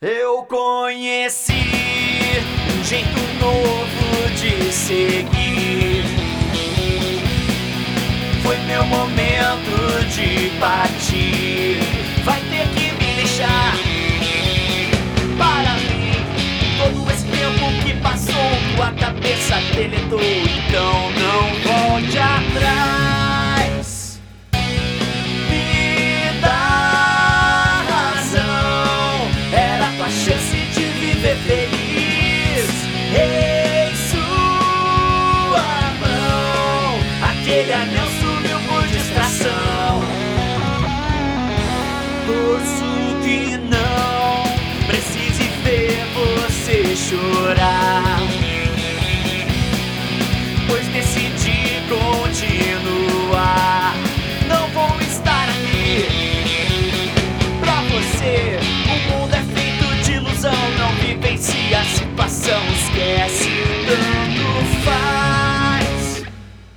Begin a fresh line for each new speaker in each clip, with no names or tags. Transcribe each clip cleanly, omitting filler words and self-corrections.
Eu conheci um jeito novo de seguir. Foi meu momento de partir. Vai ter que me deixar. Para mim, todo esse tempo que passou, tua cabeça deletou. Então não volte atrás. Me dá razão. Era tua chance de viver feliz. Em sua mão, aquele anel sumiu por distração. Torço que não precise ver você chorar, pois decidi continuar. Não vou estar aqui pra você. O mundo é feito de ilusão. Não vivencia a situação. Esquece, tanto faz.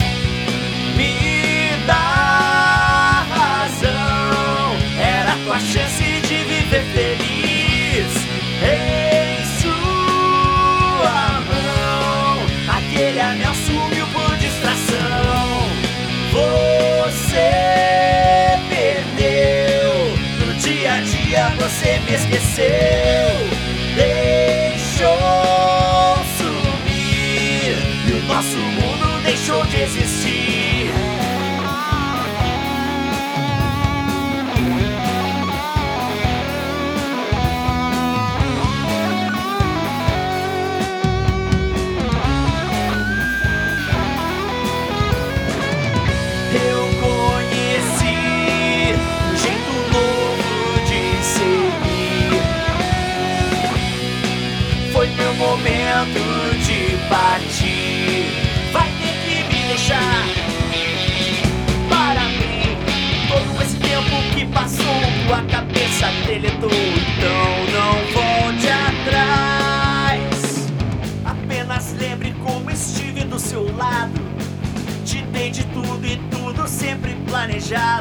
Me dá razão. Era tua chance de viver feliz. Em sua mão, aquele anel sumiu por distração. Você perdeu. No dia a dia você me esqueceu. Deixou sumir e o nosso mundo deixou de existir. Eu conheci um jeito novo de seguir. Foi meu momento de partir. Vai ter que me deixar. Para mim, todo esse tempo que passou, tua cabeça deletou. Então não volte atrás. Apenas lembre como estive do seu lado. Te dei de tudo e tudo sempre planejado.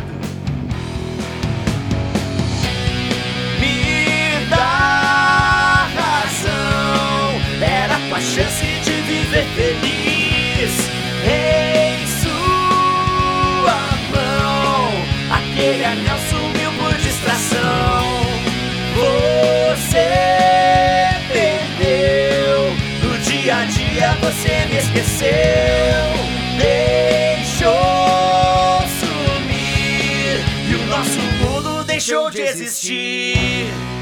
Me dá razão. Era tua chance de viver feliz. Em sua mão, aquele anel sumiu por distração. Você perdeu. No dia a dia você me esqueceu. Deixou sumir e o nosso mundo deixou de existir.